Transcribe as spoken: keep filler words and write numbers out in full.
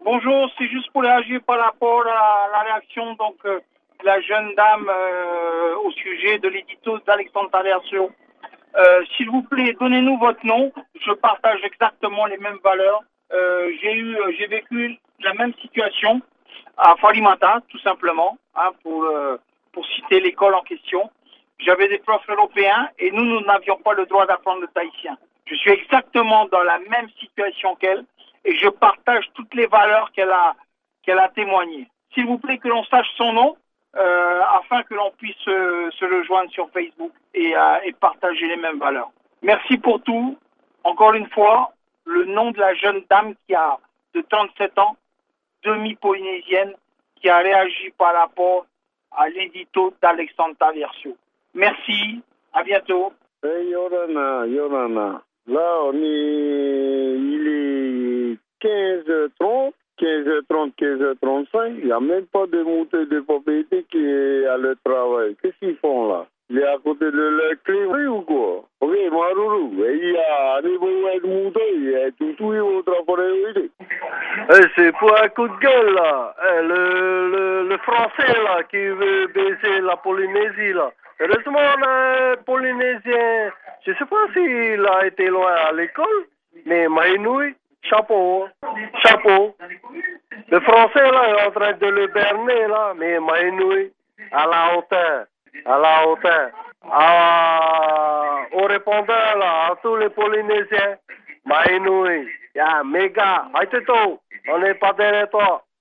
Bonjour, c'est juste pour réagir par rapport à la réaction donc euh, de la jeune dame euh, au sujet de l'édito d'Alexandre Taversion. Euh, S'il vous plaît, donnez-nous votre nom. Je partage exactement les mêmes valeurs. Euh, j'ai eu, euh, j'ai vécu la même situation à Falimata, tout simplement, hein, pour euh, pour citer l'école en question. J'avais des profs européens et nous, nous n'avions pas le droit d'apprendre le tahitien. Je suis exactement dans la même situation qu'elle et je partage toutes les valeurs qu'elle a qu'elle a témoignées. S'il vous plaît, que l'on sache son nom euh, afin que l'on puisse euh, se rejoindre sur Facebook et, euh, et partager les mêmes valeurs. Merci pour tout. Encore une fois, le nom de la jeune dame qui a de trente-sept ans, demi-polynésienne, qui a réagi par rapport à l'édito d'Alexandre Taversion. Merci, à bientôt. Hey Yorana, Yorana. Là, on est... il est quinze heures trente, quinze heures trente, quinze heures trente-cinq. Il n'y a même pas de montée de propriété qui est à leur travail. Qu'est-ce qu'ils font là? Il est à côté de leur clé ou quoi? Ok, Maruru, il y a un niveau de montée, il y a tout tout au travail. Eh, c'est pour un coup de gueule, là. Eh, le, le, le français, là, qui veut baiser la Polynésie, là. Heureusement, le Polynésien, je sais pas s'il a été loin à l'école, mais Maïnoui, chapeau, chapeau. Le français, là, est en train de le berner, là, mais Maïnoui, à la hauteur, à la hauteur. À, au répondeur, là, à tous les Polynésiens, Maïnoui, ya, méga, on n'est pas derrière toi.